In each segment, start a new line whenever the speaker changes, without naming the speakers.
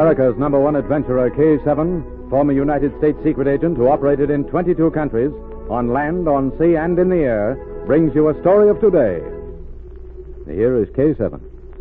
America's number one adventurer, K7, former United States secret agent who operated in 22 countries, on land, on sea, and in the air, brings you a story of today. Here is K7.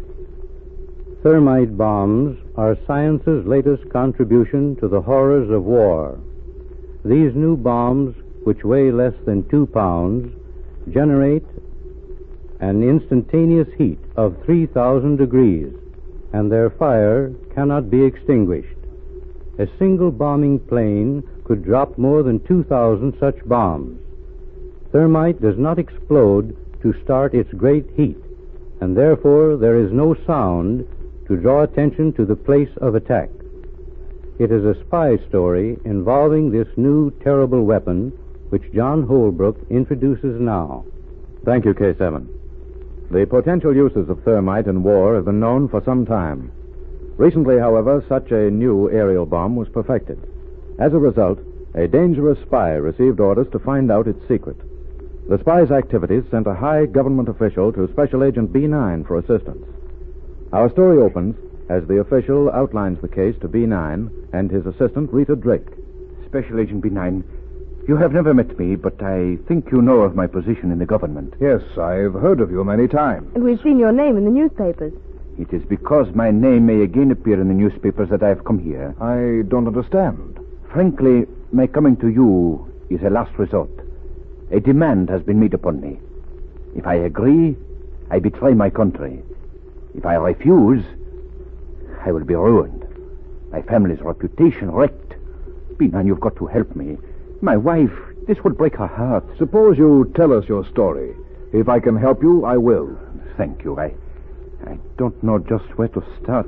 Thermite bombs are science's latest contribution to the horrors of war. These new bombs, which weigh less than 2 pounds, generate an instantaneous heat of 3,000 degrees, and their fire cannot be extinguished. A single bombing plane could drop more than 2,000 such bombs. Thermite does not explode to start its great heat, and therefore there is no sound to draw attention to the place of attack. It is a spy story involving this new terrible weapon which John Holbrook introduces now.
Thank you, K7. The potential uses of thermite in war have been known for some time. Recently, however, such a new aerial bomb was perfected. As a result, a dangerous spy received orders to find out its secret. The spy's activities sent a high government official to Special Agent B9 for assistance. Our story opens as the official outlines the case to B9 and his assistant, Rita Drake.
Special Agent B9, you have never met me, but I think you know of my position in the government.
Yes, I've heard of you many times.
And we've seen your name in the newspapers.
It is because my name may again appear in the newspapers that I have come here.
I don't understand.
Frankly, my coming to you is a last resort. A demand has been made upon me. If I agree, I betray my country. If I refuse, I will be ruined. My family's reputation wrecked. B9, you've got to help me. My wife, this will break her heart.
Suppose you tell us your story. If I can help you, I will.
Thank you. I don't know just where to start.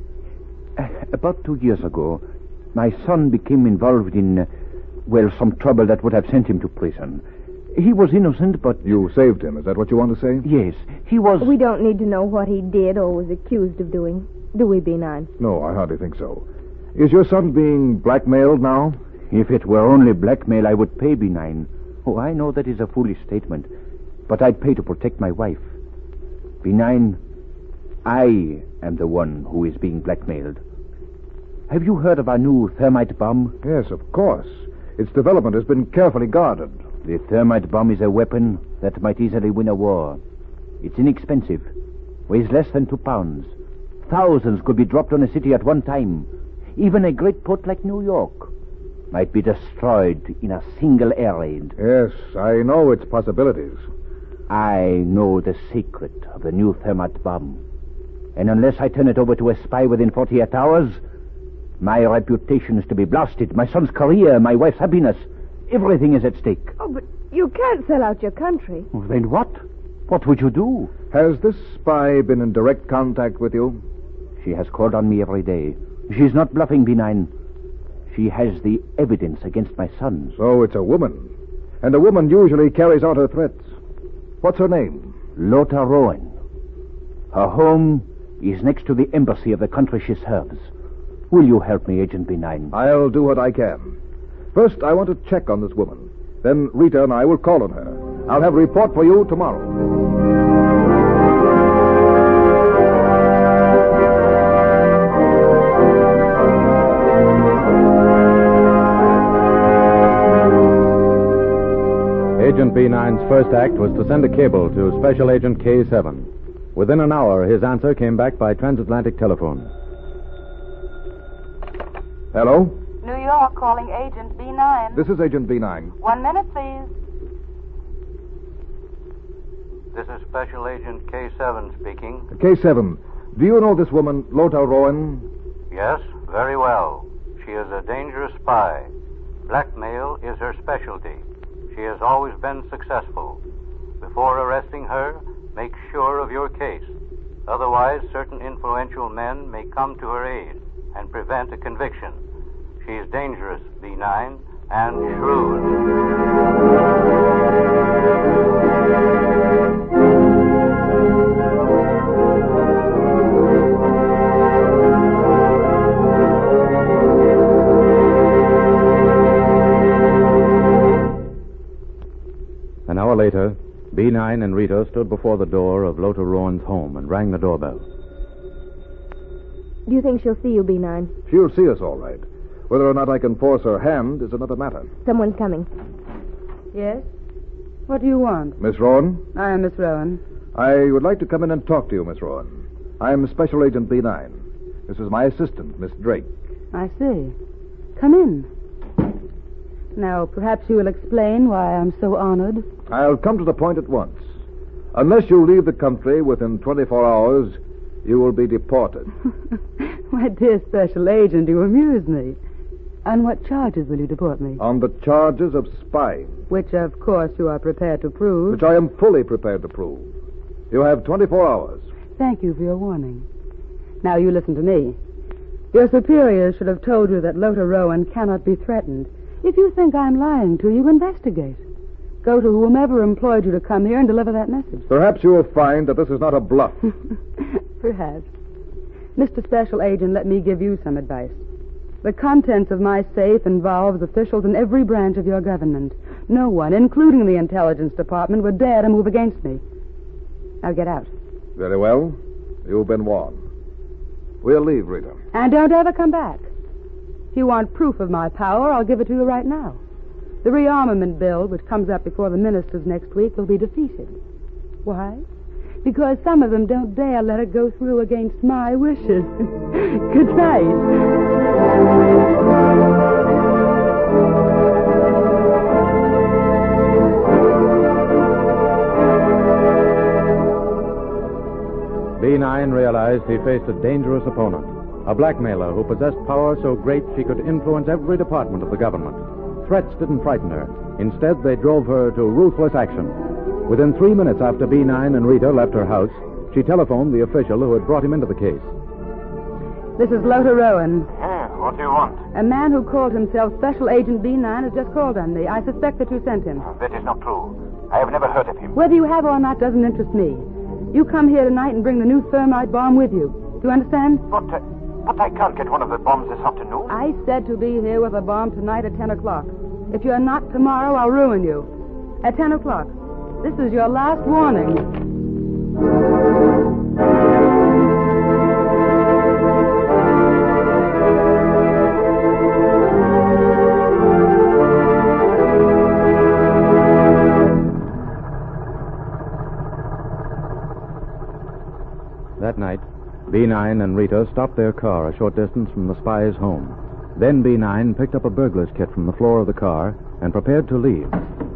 About 2 years ago, my son became involved in, some trouble that would have sent him to prison. He was innocent, but...
You saved him, is that what you want to say?
Yes, he was...
We don't need to know what he did or was accused of doing, do we, B9?
No, I hardly think so. Is your son being blackmailed now?
If it were only blackmail, I would pay B9. Oh, I know that is a foolish statement, but I'd pay to protect my wife. B9, I am the one who is being blackmailed. Have you heard of our new thermite bomb?
Yes, of course. Its development has been carefully guarded.
The thermite bomb is a weapon that might easily win a war. It's inexpensive, weighs less than 2 pounds. Thousands could be dropped on a city at one time. Even a great port like New York might be destroyed in a single air raid.
Yes, I know its possibilities.
I know the secret of the new thermite bomb. And unless I turn it over to a spy within 48 hours, my reputation is to be blasted. My son's career, my wife's happiness, everything is at stake.
Oh, but you can't sell out your country.
Well, then what? What would you do?
Has this spy been in direct contact with you?
She has called on me every day. She's not bluffing, B9. She has the evidence against my son.
So it's a woman. And a woman usually carries out her threats. What's her name?
Lothar Rowan. Her home is next to the embassy of the country she serves. Will you help me, Agent B9?
I'll do what I can. First, I want to check on this woman. Then Rita and I will call on her. I'll have a report for you tomorrow.
Agent B9's first act was to send a cable to Special Agent K7. Within an hour, his answer came back by transatlantic telephone.
Hello?
New York, calling Agent B9.
This is Agent B9.
1 minute, please.
This is Special Agent K7 speaking.
K7, do you know this woman, Lothar Rowan?
Yes, very well. She is a dangerous spy. Blackmail is her specialty. She has always been successful. Before arresting her, make sure of your case. Otherwise, certain influential men may come to her aid and prevent a conviction. She is dangerous, B9, and shrewd.
An hour later, B9 and Rita stood before the door of Lothar Rowan's home and rang the doorbell.
Do you think she'll see you, B9?
She'll see us all right. Whether or not I can force her hand is another matter.
Someone's coming.
Yes? What do you want?
Miss Rowan?
I am Miss Rowan.
I would like to come in and talk to you, Miss Rowan. I'm Special Agent B9. This is my assistant, Miss Drake.
I see. Come in. Now, perhaps you will explain why I'm so honored.
I'll come to the point at once. Unless you leave the country within 24 hours, you will be deported.
My dear Special Agent, you amuse me. On what charges will you deport me?
On the charges of spying.
Which, of course, you are prepared to prove.
Which I am fully prepared to prove. You have 24 hours.
Thank you for your warning. Now, you listen to me. Your superiors should have told you that Lothar Rowan cannot be threatened. If you think I'm lying to you, investigate. Go to whomever employed you to come here and deliver that message.
Perhaps you will find that this is not a bluff.
Perhaps. Mr. Special Agent, let me give you some advice. The contents of my safe involves officials in every branch of your government. No one, including the Intelligence Department, would dare to move against me. Now get out.
Very well. You've been warned. We'll leave, Rita.
And don't ever come back. If you want proof of my power, I'll give it to you right now. The rearmament bill, which comes up before the ministers next week, will be defeated. Why? Because some of them don't dare let it go through against my wishes. Good night.
B9 realized he faced a dangerous opponent, a blackmailer who possessed power so great she could influence every department of the government. Threats didn't frighten her. Instead, they drove her to ruthless action. Within 3 minutes after B9 and Rita left her house, she telephoned the official who had brought him into the case.
This is Lothar Rowan.
What do you want?
A man who called himself Special Agent B9 has just called on me. I suspect that you sent him.
That is not true. I have never heard of him.
Whether you have or not doesn't interest me. You come here tonight and bring the new thermite bomb with you. Do you understand?
But I can't get one of the bombs this afternoon.
I said to be here with a bomb tonight at 10 o'clock. If you're not tomorrow, I'll ruin you. At 10 o'clock. This is your last warning.
That night, B9 and Rita stopped their car a short distance from the spy's home. Then B9 picked up a burglar's kit from the floor of the car and prepared to leave.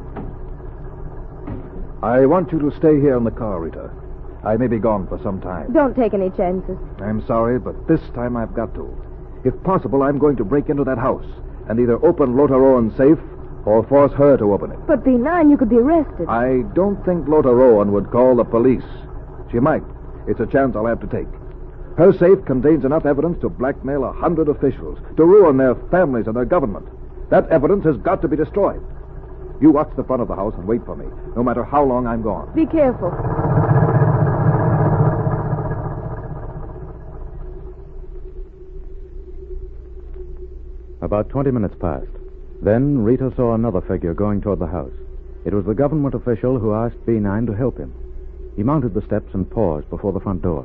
I want you to stay here in the car, Rita. I may be gone for some time.
Don't take any chances.
I'm sorry, but this time I've got to. If possible, I'm going to break into that house and either open Lothar Rowan's safe or force her to open it.
But B9, you could be arrested.
I don't think Lothar Rowan would call the police. She might. It's a chance I'll have to take. Her safe contains enough evidence to blackmail 100 officials, to ruin their families and their government. That evidence has got to be destroyed. You watch the front of the house and wait for me, no matter how long I'm gone.
Be careful.
About 20 minutes passed. Then Rita saw another figure going toward the house. It was the government official who asked B9 to help him. He mounted the steps and paused before the front door.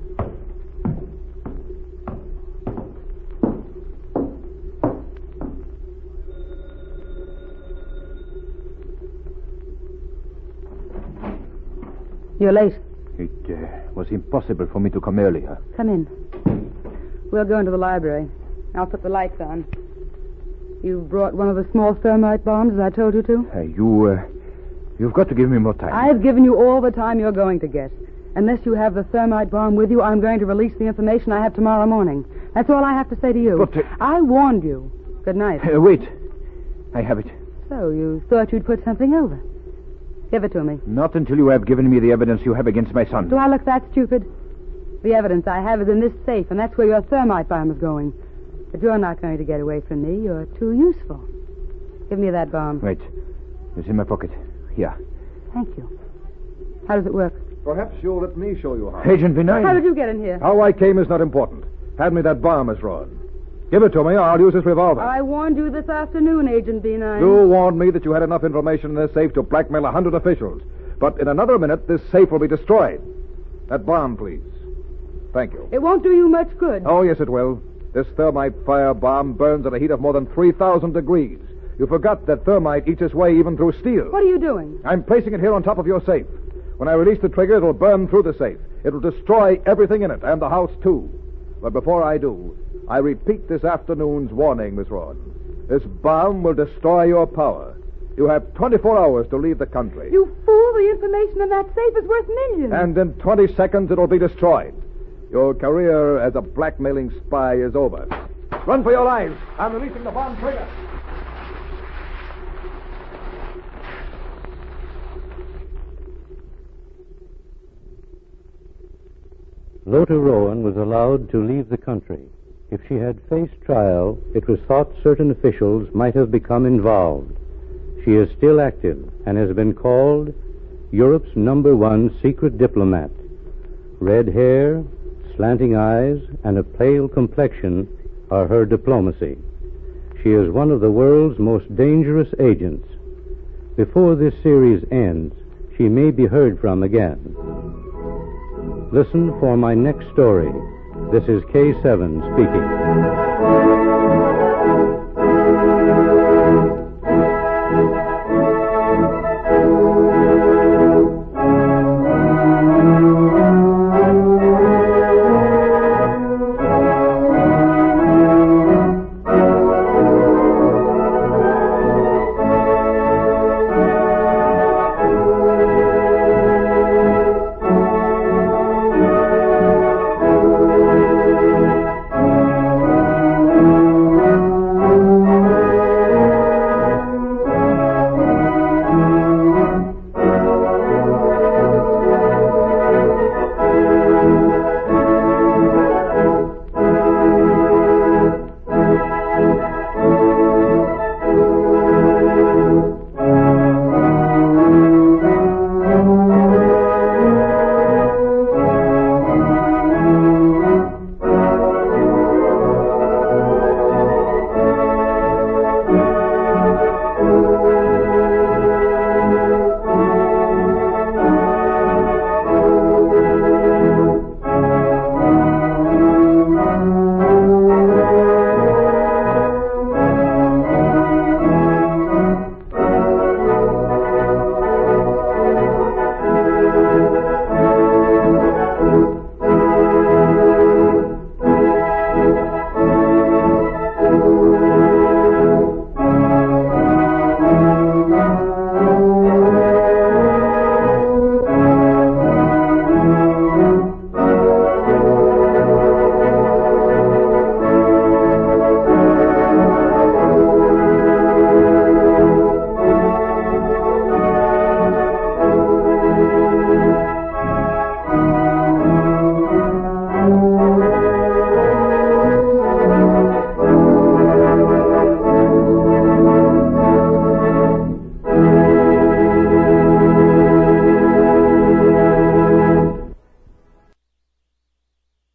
You're late.
It was impossible for me to come earlier.
Come in. We'll go into the library. I'll put the lights on. You brought one of the small thermite bombs as I told you to?
You've got to give me more time.
I've given you all the time you're going to get. Unless you have the thermite bomb with you, I'm going to release the information I have tomorrow morning. That's all I have to say to you.
But,
I warned you. Good night.
Wait. I have it.
So you thought you'd put something over. Give it to me.
Not until you have given me the evidence you have against my son.
Do I look that stupid? The evidence I have is in this safe, and that's where your thermite bomb is going. But you're not going to get away from me. You're too useful. Give me that bomb.
Wait. It's in my pocket. Here.
Thank you. How does it work?
Perhaps you'll let me show you how.
Agent B9.
How did you get in here?
How I came is not important. Hand me that bomb, Miss Rowan. Give it to me, or I'll use this revolver.
I warned you this afternoon, Agent B9.
You warned me that you had enough information in this safe to blackmail 100 officials. But in another minute, this safe will be destroyed. That bomb, please. Thank you.
It won't do you much good.
Oh, yes, it will. This thermite firebomb burns at a heat of more than 3,000 degrees. You forgot that thermite eats its way even through steel.
What are you doing?
I'm placing it here on top of your safe. When I release the trigger, it'll burn through the safe. It'll destroy everything in it, and the house, too. But before I do, I repeat this afternoon's warning, Miss Rawson. This bomb will destroy your power. You have 24 hours to leave the country.
You fool! The information in that safe is worth millions.
And in 20 seconds, it'll be destroyed. Your career as a blackmailing spy is over. Run for your lives. I'm releasing the bomb trigger.
Lota Rowan was allowed to leave the country. If she had faced trial, it was thought certain officials might have become involved. She is still active and has been called Europe's #1 secret diplomat. Red hair, slanting eyes, and a pale complexion are her diplomacy. She is one of the world's most dangerous agents. Before this series ends, she may be heard from again. Listen for my next story. This is K7 speaking.